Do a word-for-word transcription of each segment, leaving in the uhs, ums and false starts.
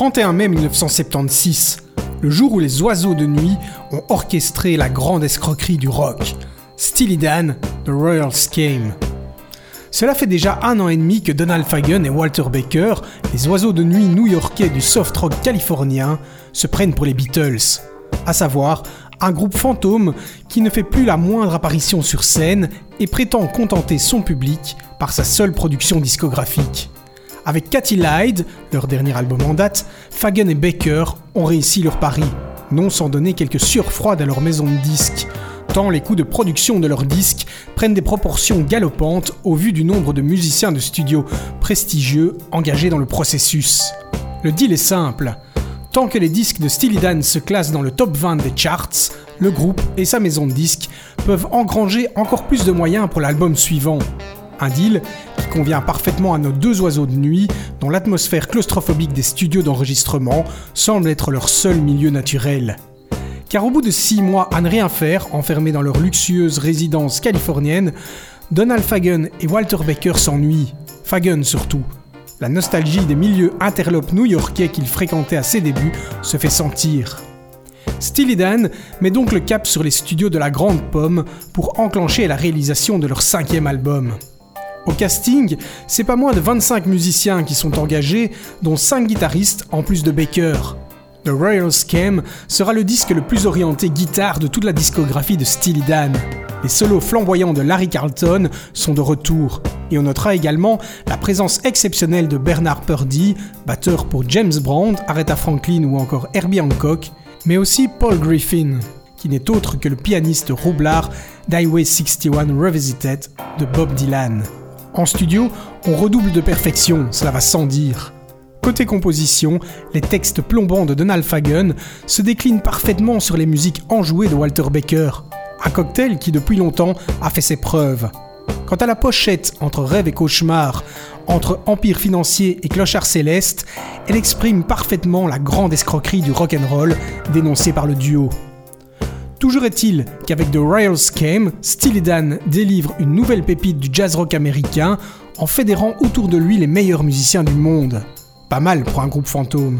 trente et un mai mille neuf cent soixante-seize, le jour où les oiseaux de nuit ont orchestré la grande escroquerie du rock. Steely Dan, The Royals Came. Cela fait déjà un an et demi que Donald Fagen et Walter Baker, les oiseaux de nuit new-yorkais du soft rock californien, se prennent pour les Beatles, à savoir un groupe fantôme qui ne fait plus la moindre apparition sur scène et prétend contenter son public par sa seule production discographique. Avec Katy Lied, leur dernier album en date, Fagen et Baker ont réussi leur pari, non sans donner quelques sueurs froides à leur maison de disques, tant les coûts de production de leurs disques prennent des proportions galopantes au vu du nombre de musiciens de studio prestigieux engagés dans le processus. Le deal est simple. Tant que les disques de Steely Dan se classent dans le top vingt des charts, le groupe et sa maison de disques peuvent engranger encore plus de moyens pour l'album suivant. Un deal qui convient parfaitement à nos deux oiseaux de nuit, dont l'atmosphère claustrophobique des studios d'enregistrement semble être leur seul milieu naturel. Car au bout de six mois à ne rien faire, enfermés dans leur luxueuse résidence californienne, Donald Fagen et Walter Baker s'ennuient. Fagen surtout. La nostalgie des milieux interlopes new-yorkais qu'ils fréquentaient à ses débuts se fait sentir. Steely Dan met donc le cap sur les studios de la Grande Pomme pour enclencher la réalisation de leur cinquième album. Au casting, c'est pas moins de vingt-cinq musiciens qui sont engagés, dont cinq guitaristes en plus de Baker. The Royals Came sera le disque le plus orienté guitare de toute la discographie de Steely Dan. Les solos flamboyants de Larry Carlton sont de retour, et on notera également la présence exceptionnelle de Bernard Purdie, batteur pour James Brown, Aretha Franklin ou encore Herbie Hancock, mais aussi Paul Griffin, qui n'est autre que le pianiste roublard d'Highway soixante et un Revisited de Bob Dylan. En studio, on redouble de perfection, cela va sans dire. Côté composition, les textes plombants de Donald Fagen se déclinent parfaitement sur les musiques enjouées de Walter Baker, un cocktail qui depuis longtemps a fait ses preuves. Quant à la pochette, entre rêve et cauchemar, entre empire financier et clochard céleste, elle exprime parfaitement la grande escroquerie du rock'n'roll dénoncée par le duo. Toujours est-il qu'avec The Royals Came, Steely Dan délivre une nouvelle pépite du jazz rock américain en fédérant autour de lui les meilleurs musiciens du monde. Pas mal pour un groupe fantôme.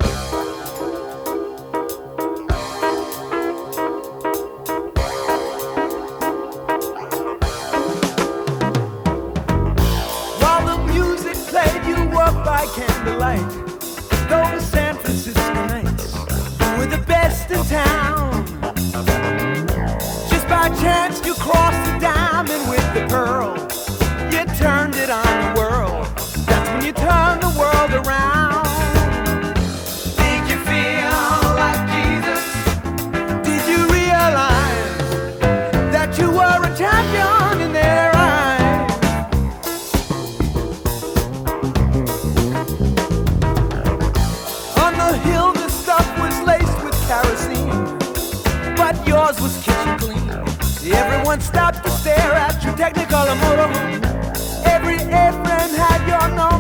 Everyone stopped to stare at your Technicolor motorhome. Every airframe had your nose.